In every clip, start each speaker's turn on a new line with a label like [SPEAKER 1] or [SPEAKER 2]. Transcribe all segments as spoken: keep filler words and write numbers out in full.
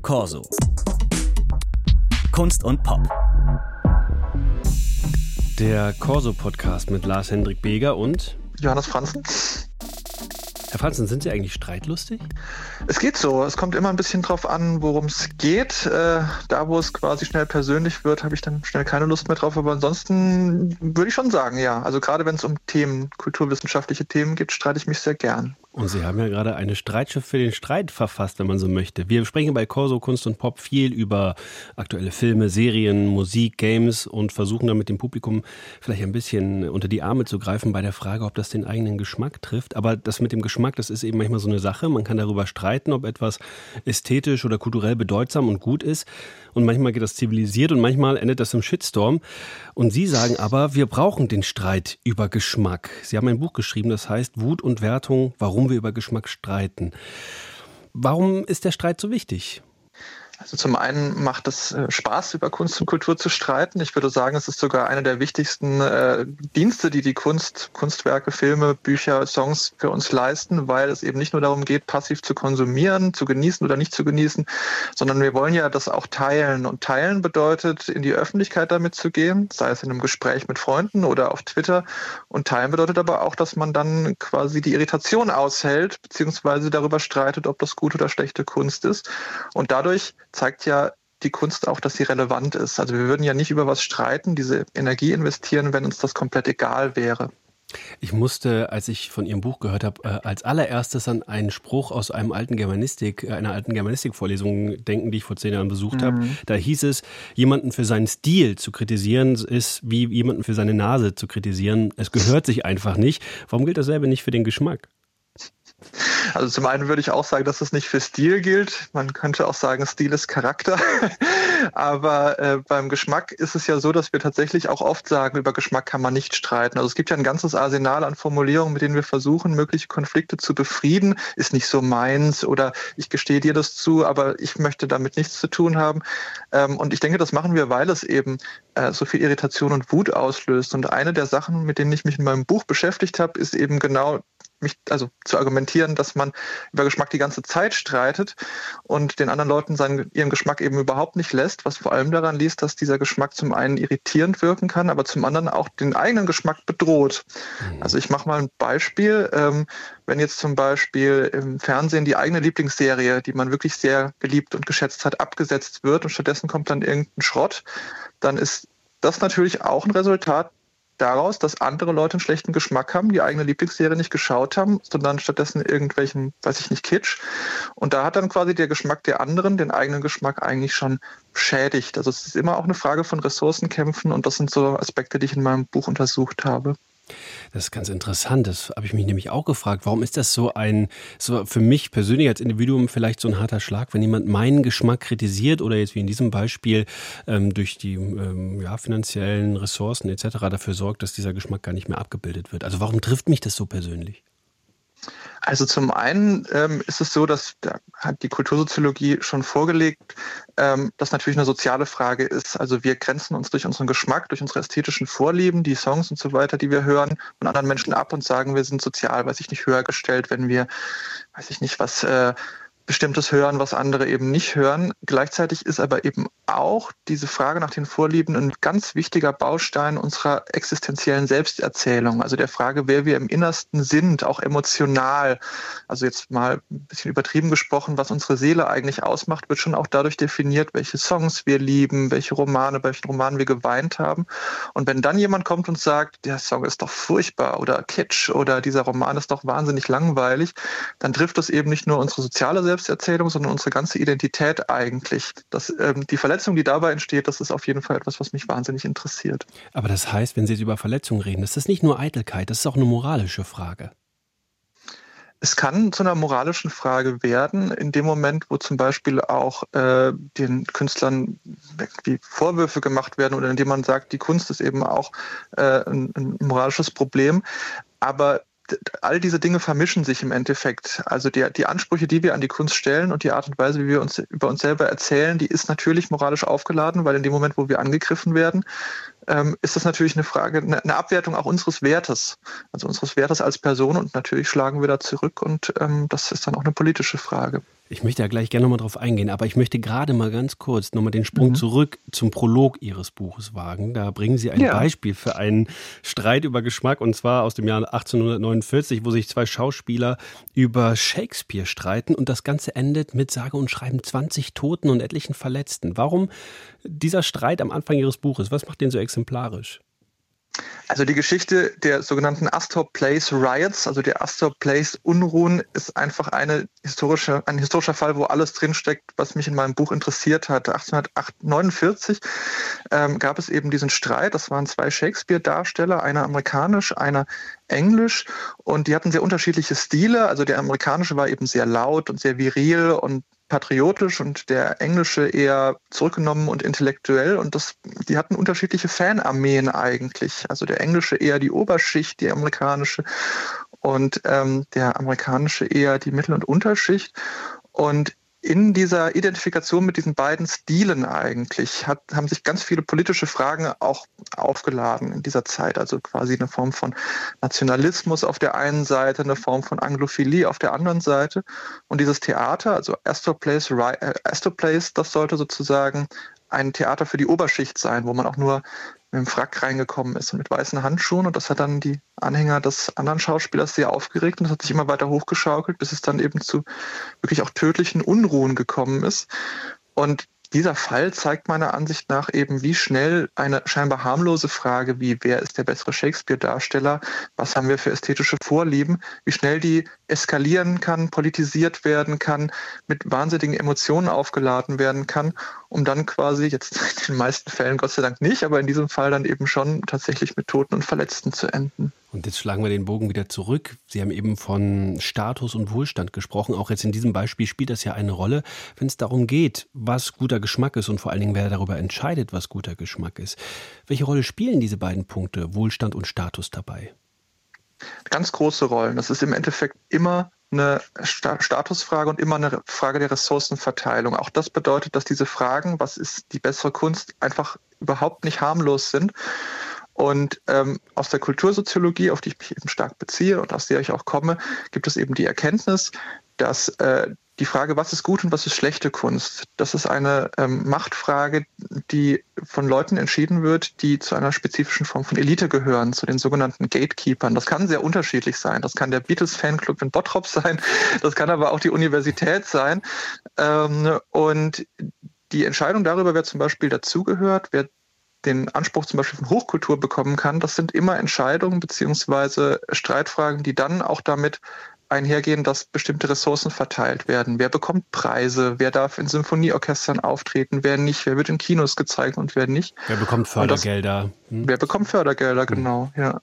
[SPEAKER 1] Corso. Kunst und Pop.
[SPEAKER 2] Der Corso-Podcast mit Lars-Hendrik Beger und
[SPEAKER 3] Johannes Franzen.
[SPEAKER 2] Herr Franzen, sind Sie eigentlich streitlustig?
[SPEAKER 3] Es geht so. Es kommt immer ein bisschen drauf an, worum es geht. Äh, da, wo es quasi schnell persönlich wird, habe ich dann schnell keine Lust mehr drauf. Aber ansonsten würde ich schon sagen, ja. Also gerade wenn es um Themen, kulturwissenschaftliche Themen geht, streite ich mich sehr gern.
[SPEAKER 2] Und Sie haben ja gerade eine Streitschrift für den Streit verfasst, wenn man so möchte. Wir sprechen bei Corso Kunst und Pop viel über aktuelle Filme, Serien, Musik, Games und versuchen dann mit dem Publikum vielleicht ein bisschen unter die Arme zu greifen bei der Frage, ob das den eigenen Geschmack trifft. Aber das mit dem Geschmack, das ist eben manchmal so eine Sache. Man kann darüber streiten, ob etwas ästhetisch oder kulturell bedeutsam und gut ist. Und manchmal geht das zivilisiert und manchmal endet das im Shitstorm. Und Sie sagen aber, wir brauchen den Streit über Geschmack. Sie haben ein Buch geschrieben, das heißt Wut und Wertung, warum wir über Geschmack streiten. Warum ist der Streit so wichtig?
[SPEAKER 3] Also zum einen macht es äh, Spaß, über Kunst und Kultur zu streiten. Ich würde sagen, es ist sogar einer der wichtigsten äh, Dienste, die die Kunst, Kunstwerke, Filme, Bücher, Songs für uns leisten, weil es eben nicht nur darum geht, passiv zu konsumieren, zu genießen oder nicht zu genießen, sondern wir wollen ja das auch teilen. Und teilen bedeutet, in die Öffentlichkeit damit zu gehen, sei es in einem Gespräch mit Freunden oder auf Twitter. Und teilen bedeutet aber auch, dass man dann quasi die Irritation aushält, beziehungsweise darüber streitet, ob das gute oder schlechte Kunst ist. Und dadurch zeigt ja die Kunst auch, dass sie relevant ist. Also wir würden ja nicht über was streiten, diese Energie investieren, wenn uns das komplett egal wäre.
[SPEAKER 2] Ich musste, als ich von Ihrem Buch gehört habe, äh, als allererstes an einen Spruch aus einem alten Germanistik, einer alten Germanistik-Vorlesung denken, die ich vor zehn Jahren besucht mhm. habe. Da hieß es, jemanden für seinen Stil zu kritisieren, ist wie jemanden für seine Nase zu kritisieren. Es gehört sich einfach nicht. Warum gilt dasselbe nicht für den Geschmack?
[SPEAKER 3] Also zum einen würde ich auch sagen, dass es nicht für Stil gilt. Man könnte auch sagen, Stil ist Charakter. Aber äh, beim Geschmack ist es ja so, dass wir tatsächlich auch oft sagen, über Geschmack kann man nicht streiten. Also es gibt ja ein ganzes Arsenal an Formulierungen, mit denen wir versuchen, mögliche Konflikte zu befrieden. Ist nicht so meins oder ich gestehe dir das zu, aber ich möchte damit nichts zu tun haben. Ähm, und ich denke, das machen wir, weil es eben äh, so viel Irritation und Wut auslöst. Und eine der Sachen, mit denen ich mich in meinem Buch beschäftigt habe, ist eben genau mich also zu argumentieren, dass man über Geschmack die ganze Zeit streitet und den anderen Leuten seinen, ihren Geschmack eben überhaupt nicht lässt, was vor allem daran liegt, dass dieser Geschmack zum einen irritierend wirken kann, aber zum anderen auch den eigenen Geschmack bedroht. Mhm. Also ich mache mal ein Beispiel. Ähm, wenn jetzt zum Beispiel im Fernsehen die eigene Lieblingsserie, die man wirklich sehr geliebt und geschätzt hat, abgesetzt wird und stattdessen kommt dann irgendein Schrott, dann ist das natürlich auch ein Resultat daraus, dass andere Leute einen schlechten Geschmack haben, die eigene Lieblingsserie nicht geschaut haben, sondern stattdessen irgendwelchen, weiß ich nicht, Kitsch. Und da hat dann quasi der Geschmack der anderen den eigenen Geschmack eigentlich schon schädigt. Also es ist immer auch eine Frage von Ressourcenkämpfen und das sind so Aspekte, die ich in meinem Buch untersucht habe.
[SPEAKER 2] Das ist ganz interessant. Das habe ich mich nämlich auch gefragt. Warum ist das so ein, so für mich persönlich als Individuum vielleicht so ein harter Schlag, wenn jemand meinen Geschmack kritisiert oder jetzt wie in diesem Beispiel ähm, durch die ähm, ja, finanziellen Ressourcen et cetera dafür sorgt, dass dieser Geschmack gar nicht mehr abgebildet wird. Also warum trifft mich das so persönlich?
[SPEAKER 3] Also zum einen ähm, ist es so, dass da hat die Kultursoziologie schon vorgelegt, ähm, dass natürlich eine soziale Frage ist. Also wir grenzen uns durch unseren Geschmack, durch unsere ästhetischen Vorlieben, die Songs und so weiter, die wir hören, von anderen Menschen ab und sagen, wir sind sozial, weiß ich nicht, höher gestellt, wenn wir, weiß ich nicht, was äh, Bestimmtes hören, was andere eben nicht hören. Gleichzeitig ist aber eben auch diese Frage nach den Vorlieben ein ganz wichtiger Baustein unserer existenziellen Selbsterzählung, also der Frage, wer wir im Innersten sind, auch emotional. Also jetzt mal ein bisschen übertrieben gesprochen, was unsere Seele eigentlich ausmacht, wird schon auch dadurch definiert, welche Songs wir lieben, welche Romane, bei welchen Romanen wir geweint haben. Und wenn dann jemand kommt und sagt, der Song ist doch furchtbar oder Kitsch oder dieser Roman ist doch wahnsinnig langweilig, dann trifft das eben nicht nur unsere soziale Selbsterzählung, Selbsterzählung, sondern unsere ganze Identität eigentlich. Das, ähm, die Verletzung, die dabei entsteht, das ist auf jeden Fall etwas, was mich wahnsinnig interessiert.
[SPEAKER 2] Aber das heißt, wenn Sie jetzt über Verletzungen reden, das ist nicht nur Eitelkeit, das ist auch eine moralische Frage.
[SPEAKER 3] Es kann zu einer moralischen Frage werden, in dem Moment, wo zum Beispiel auch äh, den Künstlern irgendwie Vorwürfe gemacht werden oder indem man sagt, die Kunst ist eben auch äh, ein, ein moralisches Problem. Aber all diese Dinge vermischen sich im Endeffekt. Also die, die Ansprüche, die wir an die Kunst stellen und die Art und Weise, wie wir uns über uns selber erzählen, die ist natürlich moralisch aufgeladen, weil in dem Moment, wo wir angegriffen werden, ähm, ist das natürlich eine Frage, eine, eine Abwertung auch unseres Wertes, also unseres Wertes als Person, und natürlich schlagen wir da zurück und ähm, das ist dann auch eine politische Frage.
[SPEAKER 2] Ich möchte ja gleich gerne nochmal drauf eingehen, aber ich möchte gerade mal ganz kurz nochmal den Sprung
[SPEAKER 3] Mhm.
[SPEAKER 2] zurück zum Prolog Ihres Buches wagen. Da bringen Sie ein
[SPEAKER 3] Ja.
[SPEAKER 2] Beispiel für einen Streit über Geschmack, und zwar aus dem Jahr achtzehnhundertneunundvierzig, wo sich zwei Schauspieler über Shakespeare streiten und das Ganze endet mit sage und schreiben zwanzig Toten und etlichen Verletzten. Warum dieser Streit am Anfang Ihres Buches? Was macht den so exemplarisch?
[SPEAKER 3] Also die Geschichte der sogenannten Astor Place Riots, also der Astor Place Unruhen, ist einfach eine historische, ein historischer Fall, wo alles drinsteckt, was mich in meinem Buch interessiert hat. achtzehnhundertneunundvierzig ähm, gab es eben diesen Streit. Das waren zwei Shakespeare-Darsteller, einer amerikanisch, einer englisch, und die hatten sehr unterschiedliche Stile. Also der amerikanische war eben sehr laut und sehr viril und patriotisch und der englische eher zurückgenommen und intellektuell, und das, die hatten unterschiedliche Fanarmeen eigentlich. Also der englische eher die Oberschicht, die amerikanische, und ähm, der amerikanische eher die Mittel- und Unterschicht. Und in dieser Identifikation mit diesen beiden Stilen eigentlich hat, haben sich ganz viele politische Fragen auch aufgeladen in dieser Zeit. Also quasi eine Form von Nationalismus auf der einen Seite, eine Form von Anglophilie auf der anderen Seite. Und dieses Theater, also Astor Place, äh, Astor Place, das sollte sozusagen ein Theater für die Oberschicht sein, wo man auch nur mit dem Frack reingekommen ist und mit weißen Handschuhen. Und das hat dann die Anhänger des anderen Schauspielers sehr aufgeregt, und das hat sich immer weiter hochgeschaukelt, bis es dann eben zu wirklich auch tödlichen Unruhen gekommen ist. Und dieser Fall zeigt meiner Ansicht nach eben, wie schnell eine scheinbar harmlose Frage wie, wer ist der bessere Shakespeare-Darsteller, was haben wir für ästhetische Vorlieben, wie schnell die eskalieren kann, politisiert werden kann, mit wahnsinnigen Emotionen aufgeladen werden kann, um dann quasi, jetzt in den meisten Fällen Gott sei Dank nicht, aber in diesem Fall dann eben schon tatsächlich mit Toten und Verletzten zu enden.
[SPEAKER 2] Und jetzt schlagen wir den Bogen wieder zurück. Sie haben eben von Status und Wohlstand gesprochen. Auch jetzt in diesem Beispiel spielt das ja eine Rolle, wenn es darum geht, was guter Geschmack ist und vor allen Dingen, wer darüber entscheidet, was guter Geschmack ist. Welche Rolle spielen diese beiden Punkte, Wohlstand und Status, dabei?
[SPEAKER 3] Ganz große Rollen. Das ist im Endeffekt immer eine Sta- Statusfrage und immer eine Frage der Ressourcenverteilung. Auch das bedeutet, dass diese Fragen, was ist die bessere Kunst, einfach überhaupt nicht harmlos sind. Und ähm, aus der Kultursoziologie, auf die ich mich eben stark beziehe und aus der ich auch komme, gibt es eben die Erkenntnis, dass äh, die Frage, was ist gut und was ist schlechte Kunst, das ist eine ähm, Machtfrage, die von Leuten entschieden wird, die zu einer spezifischen Form von Elite gehören, zu den sogenannten Gatekeepern. Das kann sehr unterschiedlich sein. Das kann der Beatles-Fanclub in Bottrop sein, das kann aber auch die Universität sein. Ähm, und die Entscheidung darüber, wer zum Beispiel dazugehört, wer den Anspruch zum Beispiel von Hochkultur bekommen kann, das sind immer Entscheidungen bzw. Streitfragen, die dann auch damit einhergehen, dass bestimmte Ressourcen verteilt werden. Wer bekommt Preise? Wer darf in Symphonieorchestern auftreten? Wer nicht? Wer wird in Kinos gezeigt und wer nicht?
[SPEAKER 2] Wer bekommt Fördergelder?
[SPEAKER 3] Das, hm? Wer bekommt Fördergelder, genau, ja.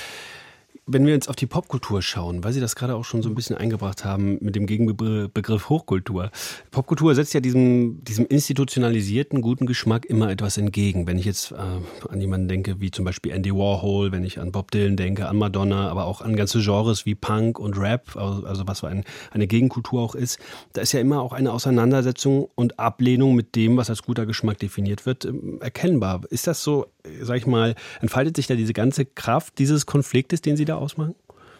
[SPEAKER 2] Wenn wir jetzt auf die Popkultur schauen, weil Sie das gerade auch schon so ein bisschen eingebracht haben mit dem Gegenbegriff Hochkultur. Popkultur setzt ja diesem, diesem institutionalisierten guten Geschmack immer etwas entgegen. Wenn ich jetzt äh, an jemanden denke, wie zum Beispiel Andy Warhol, wenn ich an Bob Dylan denke, an Madonna, aber auch an ganze Genres wie Punk und Rap, also, also was so ein, eine Gegenkultur auch ist, da ist ja immer auch eine Auseinandersetzung und Ablehnung mit dem, was als guter Geschmack definiert wird, erkennbar. Ist das so, sag ich mal, entfaltet sich da diese ganze Kraft dieses Konfliktes, den Sie da ausmachen?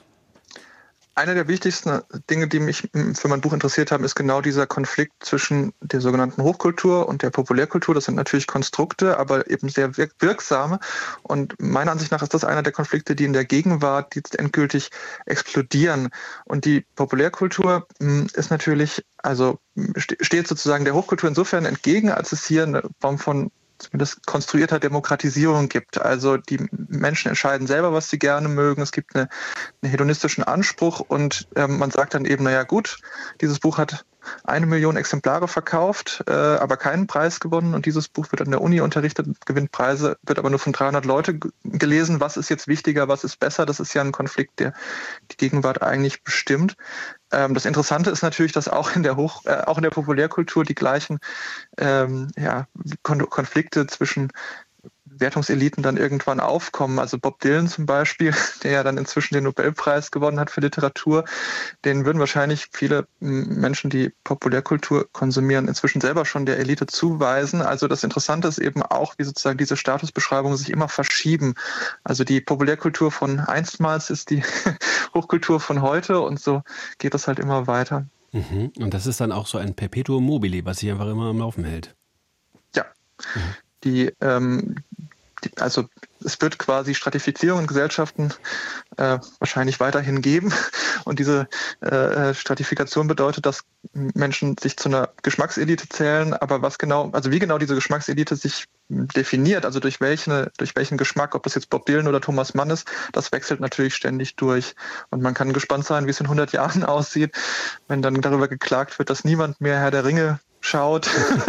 [SPEAKER 3] Eine der wichtigsten Dinge, die mich für mein Buch interessiert haben, ist genau dieser Konflikt zwischen der sogenannten Hochkultur und der Populärkultur. Das sind natürlich Konstrukte, aber eben sehr wirksame. Und meiner Ansicht nach ist das einer der Konflikte, die in der Gegenwart jetzt endgültig explodieren. Und die Populärkultur ist natürlich, also steht sozusagen der Hochkultur insofern entgegen, als es hier eine Form von zumindest konstruierter Demokratisierung gibt. Also die Menschen entscheiden selber, was sie gerne mögen. Es gibt eine, einen hedonistischen Anspruch und ähm, man sagt dann eben, naja gut, dieses Buch hat eine Million Exemplare verkauft, äh, aber keinen Preis gewonnen, und dieses Buch wird an der Uni unterrichtet, gewinnt Preise, wird aber nur von dreihundert Leute g- gelesen. Was ist jetzt wichtiger, was ist besser? Das ist ja ein Konflikt, der die Gegenwart eigentlich bestimmt. Ähm, das Interessante ist natürlich, dass auch in der Hoch, äh, auch in der Populärkultur die gleichen ähm, ja, Kon- Konflikte zwischen Wertungseliten dann irgendwann aufkommen. Also Bob Dylan zum Beispiel, der ja dann inzwischen den Nobelpreis gewonnen hat für Literatur, den würden wahrscheinlich viele Menschen, die Populärkultur konsumieren, inzwischen selber schon der Elite zuweisen. Also das Interessante ist eben auch, wie sozusagen diese Statusbeschreibungen sich immer verschieben. Also die Populärkultur von einstmals ist die Hochkultur von heute und so geht das halt immer weiter.
[SPEAKER 2] Mhm. Und das ist dann auch so ein Perpetuum mobile, was sich einfach immer am Laufen hält.
[SPEAKER 3] Ja, mhm. die, ähm, die, also es wird quasi Stratifizierung in Gesellschaften äh, wahrscheinlich weiterhin geben. Und diese äh, Stratifikation bedeutet, dass Menschen sich zu einer Geschmackselite zählen. Aber was genau, also wie genau diese Geschmackselite sich definiert, also durch welche, durch welchen Geschmack, ob das jetzt Bob Dylan oder Thomas Mann ist, das wechselt natürlich ständig durch. Und man kann gespannt sein, wie es in hundert Jahren aussieht, wenn dann darüber geklagt wird, dass niemand mehr Herr der Ringe schaut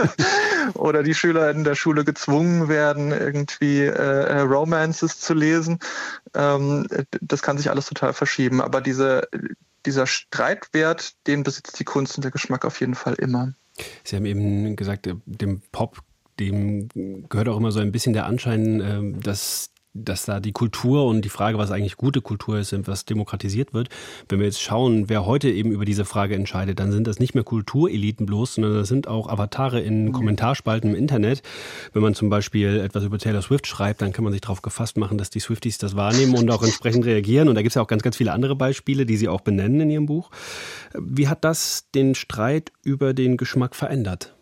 [SPEAKER 3] oder die Schüler in der Schule gezwungen werden, irgendwie äh, Romances zu lesen. Ähm, das kann sich alles total verschieben. Aber diese, dieser Streitwert, den besitzt die Kunst und der Geschmack auf jeden Fall immer.
[SPEAKER 2] Sie haben eben gesagt, dem Pop, dem gehört auch immer so ein bisschen der Anschein, dass dass da die Kultur und die Frage, was eigentlich gute Kultur ist, was demokratisiert wird. Wenn wir jetzt schauen, wer heute eben über diese Frage entscheidet, dann sind das nicht mehr Kultureliten bloß, sondern das sind auch Avatare in mhm. Kommentarspalten im Internet. Wenn man zum Beispiel etwas über Taylor Swift schreibt, dann kann man sich darauf gefasst machen, dass die Swifties das wahrnehmen und auch entsprechend reagieren. Und da gibt es ja auch ganz, ganz viele andere Beispiele, die Sie auch benennen in Ihrem Buch. Wie hat das den Streit über den Geschmack verändert?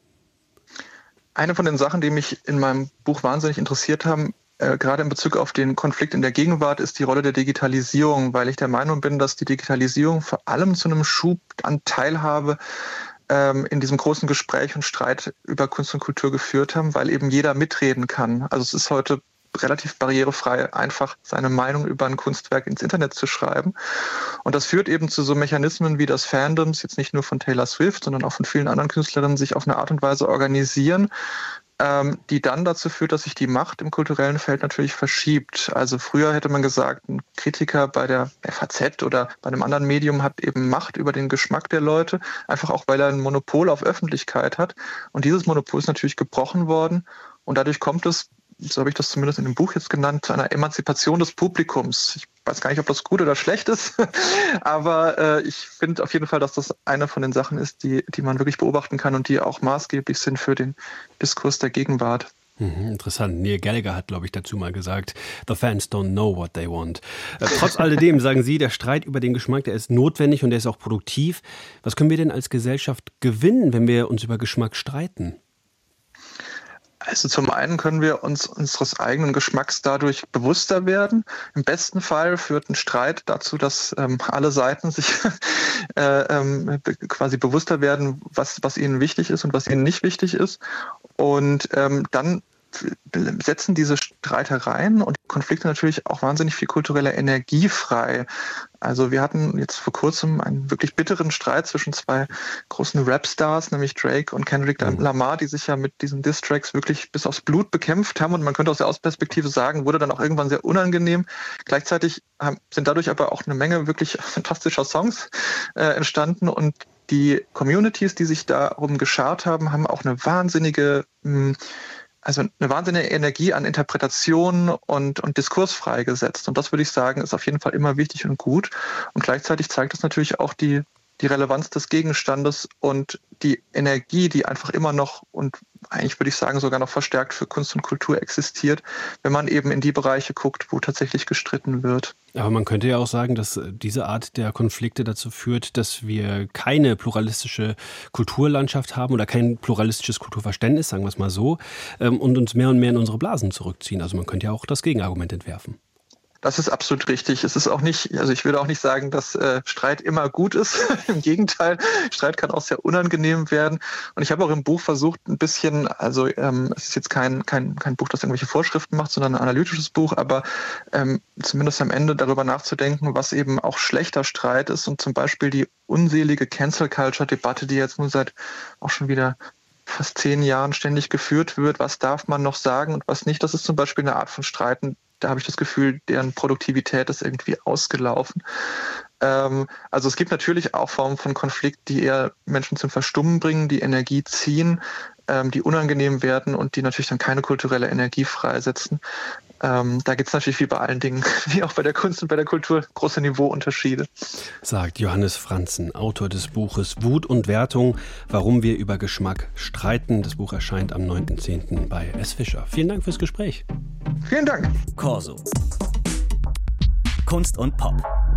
[SPEAKER 3] Eine von den Sachen, die mich in meinem Buch wahnsinnig interessiert haben, Äh, gerade in Bezug auf den Konflikt in der Gegenwart, ist die Rolle der Digitalisierung, weil ich der Meinung bin, dass die Digitalisierung vor allem zu einem Schub an Teilhabe ähm, in diesem großen Gespräch und Streit über Kunst und Kultur geführt haben, weil eben jeder mitreden kann. Also es ist heute relativ barrierefrei, einfach seine Meinung über ein Kunstwerk ins Internet zu schreiben. Und das führt eben zu so Mechanismen wie das Fandoms, jetzt nicht nur von Taylor Swift, sondern auch von vielen anderen Künstlerinnen, sich auf eine Art und Weise organisieren, die dann dazu führt, dass sich die Macht im kulturellen Feld natürlich verschiebt. Also früher hätte man gesagt, ein Kritiker bei der F A Z oder bei einem anderen Medium hat eben Macht über den Geschmack der Leute, einfach auch, weil er ein Monopol auf Öffentlichkeit hat. Und dieses Monopol ist natürlich gebrochen worden und dadurch kommt es, so habe ich das zumindest in dem Buch jetzt genannt, zu einer Emanzipation des Publikums. Ich weiß gar nicht, ob das gut oder schlecht ist, aber äh, ich finde auf jeden Fall, dass das eine von den Sachen ist, die, die man wirklich beobachten kann und die auch maßgeblich sind für den Diskurs der Gegenwart.
[SPEAKER 2] Mhm, interessant. Neil Gallagher hat, glaube ich, dazu mal gesagt, the fans don't know what they want. Äh, trotz alledem sagen Sie, der Streit über den Geschmack, der ist notwendig und der ist auch produktiv. Was können wir denn als Gesellschaft gewinnen, wenn wir uns über Geschmack streiten?
[SPEAKER 3] Also zum einen können wir uns unseres eigenen Geschmacks dadurch bewusster werden. Im besten Fall führt ein Streit dazu, dass ähm, alle Seiten sich äh, ähm, quasi bewusster werden, was, was ihnen wichtig ist und was ihnen nicht wichtig ist. Und ähm, dann setzen diese Streitereien und Konflikte natürlich auch wahnsinnig viel kulturelle Energie frei. Also wir hatten jetzt vor kurzem einen wirklich bitteren Streit zwischen zwei großen Rap-Stars, nämlich Drake und Kendrick Lamar, die sich ja mit diesen Diss-Tracks wirklich bis aufs Blut bekämpft haben. Und man könnte aus der Außenperspektive sagen, wurde dann auch irgendwann sehr unangenehm. Gleichzeitig haben, sind dadurch aber auch eine Menge wirklich fantastischer Songs äh, entstanden und die Communities, die sich darum geschart haben, haben auch eine wahnsinnige mh, Also eine wahnsinnige Energie an Interpretation und, und Diskurs freigesetzt. Und das würde ich sagen, ist auf jeden Fall immer wichtig und gut. Und gleichzeitig zeigt es natürlich auch die, die Relevanz des Gegenstandes und die Energie, die einfach immer noch und eigentlich würde ich sagen sogar noch verstärkt für Kunst und Kultur existiert, wenn man eben in die Bereiche guckt, wo tatsächlich gestritten wird.
[SPEAKER 2] Aber man könnte ja auch sagen, dass diese Art der Konflikte dazu führt, dass wir keine pluralistische Kulturlandschaft haben oder kein pluralistisches Kulturverständnis, sagen wir es mal so, und uns mehr und mehr in unsere Blasen zurückziehen. Also man könnte ja auch das Gegenargument entwerfen.
[SPEAKER 3] Das ist absolut richtig. Es ist auch nicht, also ich würde auch nicht sagen, dass äh, Streit immer gut ist. Im Gegenteil, Streit kann auch sehr unangenehm werden. Und ich habe auch im Buch versucht, ein bisschen, also ähm, es ist jetzt kein, kein, kein Buch, das irgendwelche Vorschriften macht, sondern ein analytisches Buch, aber ähm, zumindest am Ende darüber nachzudenken, was eben auch schlechter Streit ist und zum Beispiel die unselige Cancel-Culture-Debatte, die jetzt nun seit auch schon wieder fast zehn Jahren ständig geführt wird. Was darf man noch sagen und was nicht? Das ist zum Beispiel eine Art von Streiten, da habe ich das Gefühl, deren Produktivität ist irgendwie ausgelaufen. Ähm, also es gibt natürlich auch Formen von Konflikt, die eher Menschen zum Verstummen bringen, die Energie ziehen, ähm, die unangenehm werden und die natürlich dann keine kulturelle Energie freisetzen. Ähm, da gibt es natürlich wie bei allen Dingen, wie auch bei der Kunst und bei der Kultur, große Niveauunterschiede.
[SPEAKER 2] Sagt Johannes Franzen, Autor des Buches Wut und Wertung, warum wir über Geschmack streiten. Das Buch erscheint am neunten zehnten bei S. Fischer. Vielen Dank fürs Gespräch.
[SPEAKER 3] Vielen Dank.
[SPEAKER 1] Corso. Kunst und Pop.